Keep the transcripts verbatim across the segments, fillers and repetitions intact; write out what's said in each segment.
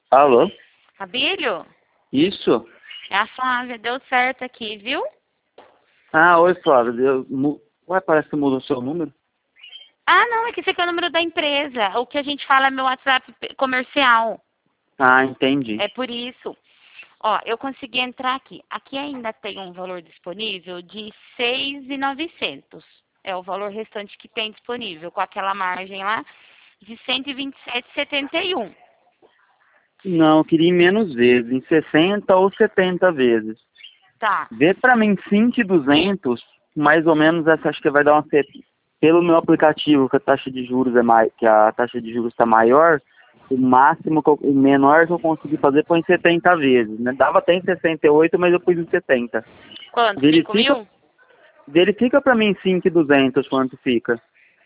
Alô? Abílio? Isso? É a Flávia, deu certo aqui, viu? Ah, oi, Flávio. Eu, mu... Ué, parece que mudou o seu número. Ah, não, é que esse aqui é o número da empresa. O que a gente fala é meu WhatsApp comercial. Ah, entendi. É por isso. Ó, eu consegui entrar aqui. Aqui ainda tem um valor disponível de seis mil e novecentos. É o valor restante que tem disponível, com aquela margem lá de cento e vinte e sete vírgula setenta e um. Não, eu queria em menos vezes, em sessenta ou setenta vezes. Tá. Vê pra mim cinco mil e duzentos, mais ou menos essa acho que vai dar uma... set- Pelo meu aplicativo, que a taxa de juros é mais, que a taxa de juros está maior, o máximo, que eu... o menor que eu consegui fazer foi em setenta vezes, né? Dava até em sessenta e oito, mas eu pus em setenta. Quanto? Cinco Verifica, mil? verifica pra mim cinco mil e duzentos quanto fica.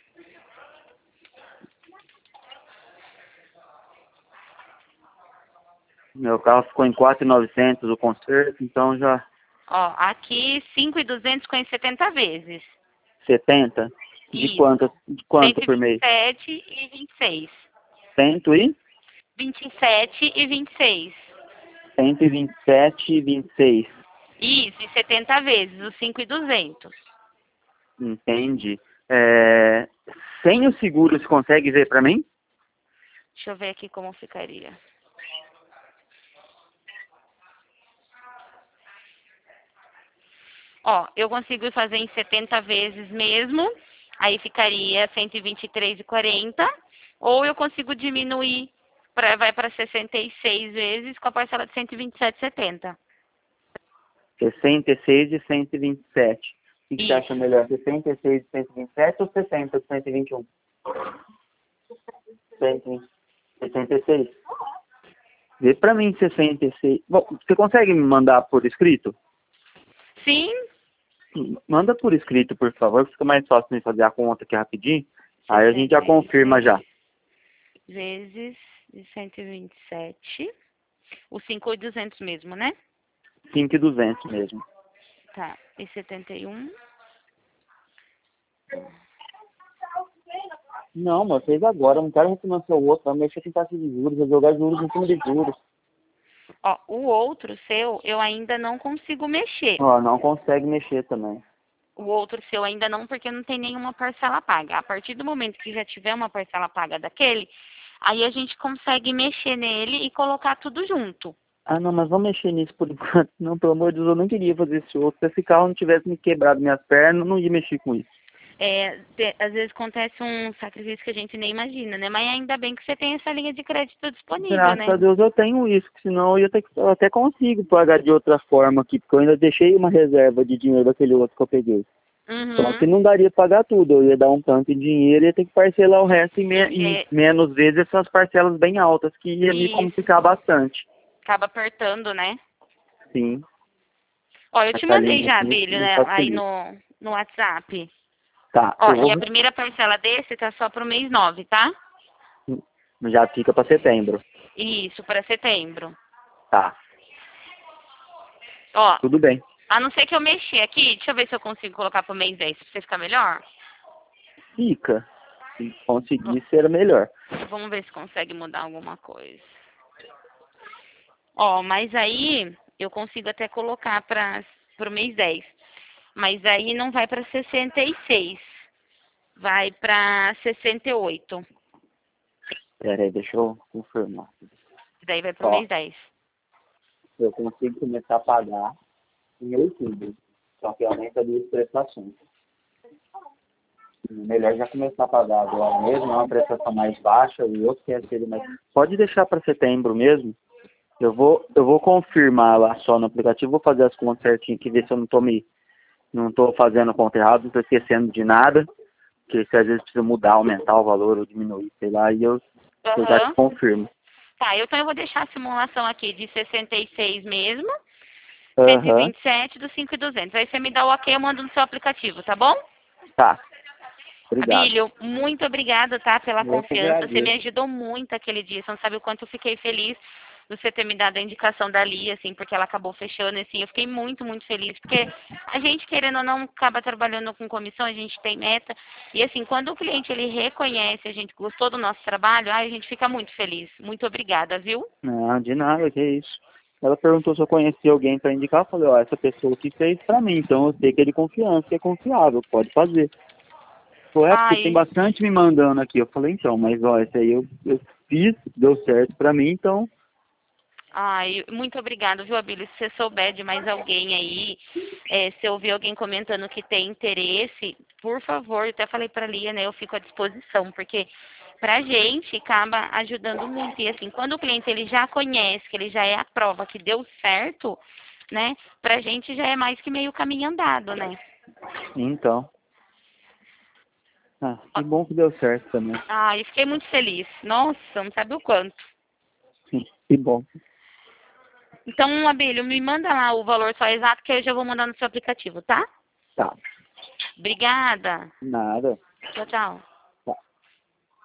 Meu carro ficou em quatro mil e novecentos o conserto, então já Ó, aqui cinco mil e duzentos com setenta vezes. setenta. De Isso. quanto, de quanto Cento e por vinte e mês? sete e vinte e seis. Cento e? Vinte e sete e vinte e seis. Cento e vinte e sete e vinte e seis. Isso, e setenta vezes, os cinco mil e duzentos. Entende? É, sem o seguro, você consegue ver pra mim? Deixa eu ver aqui como ficaria. Ó, eu consigo fazer em setenta vezes mesmo, aí ficaria cento e vinte e três e quarenta, ou eu consigo diminuir, pra, vai para sessenta e seis vezes com a parcela de cento e vinte e sete e setenta. sessenta e seis e cento e vinte e sete. O que você acha Isso. melhor? sessenta e seis e cento e vinte e sete ou sessenta e cento e vinte e um? sessenta e seis. Vê pra mim sessenta e seis. Bom, você consegue me mandar por escrito? Sim, Manda por escrito, por favor, que fica mais fácil de fazer a conta aqui rapidinho. Aí a gente já sessenta e confirma já. seis vezes de cento e vinte e sete. O cinco mil e duzentos mesmo, né? cinco mil e duzentos mesmo. Tá. E setenta e um. Não, mas fez agora. Eu não quero refinanciar o outro. Vai mexer com taxa de juros. Vai jogar juros em cima de juros. Ó, o outro seu eu ainda não consigo mexer. Ó, não consegue mexer também. O outro seu ainda não, porque não tem nenhuma parcela paga. A partir do momento que já tiver uma parcela paga daquele, aí a gente consegue mexer nele e colocar tudo junto. Ah, não, mas vamos mexer nisso por enquanto. Não, pelo amor de Deus, eu não queria fazer esse outro. Se esse carro não tivesse me quebrado minhas pernas, eu não ia mexer com isso. É, te- às vezes acontece um sacrifício que a gente nem imagina, né? Mas ainda bem que você tem essa linha de crédito disponível, Graças a né? Deus eu tenho isso, que senão eu, ia ter que, eu até consigo pagar de outra forma aqui, porque eu ainda deixei uma reserva de dinheiro daquele outro que eu peguei. Só que Uhum. não daria para pagar tudo, eu ia dar um tanto de dinheiro e ia ter que parcelar o resto em, me em É, menos vezes essas parcelas bem altas, que ia me isso. complicar bastante. Acaba apertando, né? Sim, Ó, eu te essa mandei linha já, aqui Bílio, não né? Aí facilita. no, no WhatsApp. Tá, Ó, eu e vou... a primeira parcela desse tá só pro mês nove, tá? Já fica para setembro. Isso, para setembro. Tá, Ó, tudo bem. a não ser que eu mexer aqui, deixa eu ver se eu consigo colocar pro mês dez pra você ficar melhor. Fica. Se V- conseguir, ser melhor. Vamos ver se consegue mudar alguma coisa. Ó, mas aí eu consigo até colocar para pro mês dez. Mas aí não vai para sessenta e seis. Vai para sessenta e oito. Pera aí, deixa eu confirmar. Daí vai pro Ó, mês dez. eu consigo começar a pagar em outubro. Só que aumenta duas prestações. Melhor já começar a pagar agora mesmo, é uma prestação mais baixa, o outro quer ser mais... Pode deixar para setembro mesmo. Eu vou, eu vou confirmar lá só no aplicativo, vou fazer as contas certinho aqui, ver se eu não tô me, não tô fazendo a conta errada, não tô esquecendo de nada, porque se às vezes precisa mudar, aumentar o valor ou diminuir, sei lá, e eu, eu já te Aham. confirmo. Tá, então eu vou deixar a simulação aqui de sessenta e seis mesmo. cento e Aham, vinte e sete do cinco mil e duzentos. Aí você me dá o ok, eu mando no seu aplicativo, tá bom? tá, obrigado. Abílio, muito obrigada, tá, pela Eu que confiança. Você me agradeço. ajudou muito aquele dia. Você não sabe o quanto eu fiquei feliz você ter me dado a indicação da Lia, assim, porque ela acabou fechando, assim, eu fiquei muito, muito feliz, porque a gente, querendo ou não, acaba trabalhando com comissão, a gente tem meta, e assim, quando o cliente, ele reconhece, a gente gostou do nosso trabalho, ai, a gente fica muito feliz. Muito obrigada, viu? Não, de nada, que isso. Ela perguntou se eu conhecia alguém para indicar, eu falei, ó, essa pessoa que fez para mim, então eu sei que é de confiança, que é confiável, pode fazer. Falou, é, porque tem Ai, bastante me mandando aqui. Eu falei, então, mas ó, esse aí eu, eu fiz, deu certo para mim, então. ai, muito obrigada, viu, Abílio? Se você souber de mais alguém aí, é, se ouvir alguém comentando que tem interesse, por favor, eu até falei para a Lia, né, eu fico à disposição, porque pra gente acaba ajudando muito. E assim, quando o cliente ele já conhece, que ele já é a prova que deu certo, né, pra gente já é mais que meio caminho andado, né? Então. Ah, Ó, que bom que deu certo também. ai, fiquei muito feliz. Nossa, não sabe o quanto. Que bom. Então, Abílio, me manda lá o valor só exato que eu já vou mandar no seu aplicativo, tá? Tá. Obrigada. Nada. Tchau, tchau.